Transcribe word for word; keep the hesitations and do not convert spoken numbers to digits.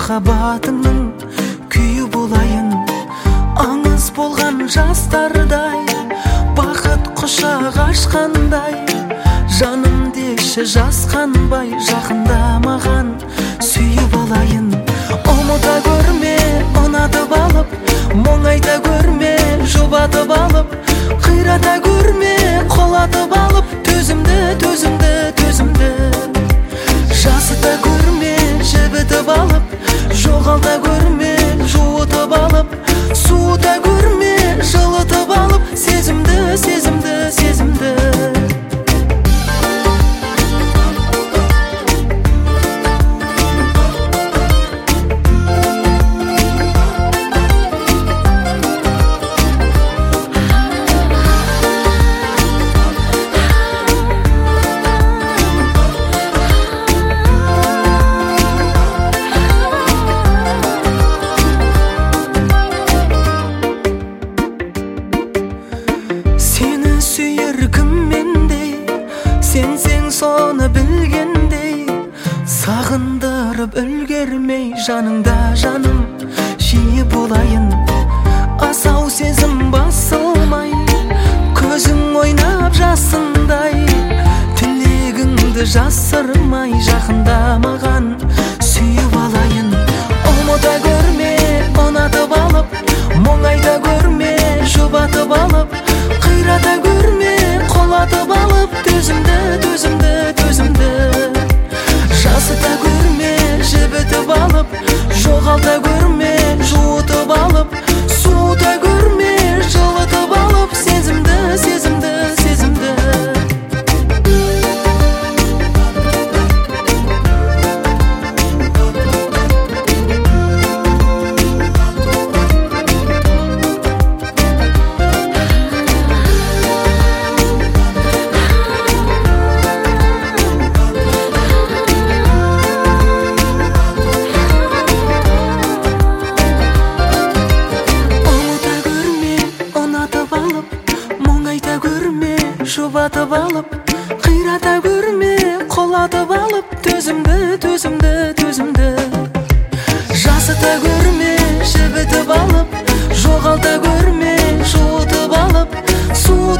махаббатыңның күйі болайын. Аңыз болған жастардай, бақыт құшақ ашқандай, жаным деші жасқанбай, жақында маған сүйіп алайын. Ұмыта көрме, ұнатып алып, мұң айта көрме, жұбатып алып, қирата көрме, қолатып алып, төзімді, төзімді, төзімді. Жасыта көрме, жібітіп алып, жоғалта көрме, жуытып алып, суыта көрме, жылытып алып, сезімді, сезімді, сезімді. Сенсең соны білгендей, сағындырып үлгермей, жаныңда жаным жиі болайын. Асау сезім басылмай, көзің ойнап жасындай, тілегіңді жасырмай, жақында маған сүйіп алайын. Ұмыта көрме, ұнатып алып, мұң айта көрме, жұбатып алып, қирата көрме, қолатып алып, төзімді, төзімді, төзімді. Жасыта көрме, жібітіп алып, жоғалта көрме, жуытып алып, суыта көрме, жылытып алып, сезімді, сезімді, сезімді. Жұбатып алып, қирата көрме, қолатып алып, төзімді, төзімді, төзімді. Жасыта көрме, жібітіп алып, жоғалта көрме, жуытып алып, су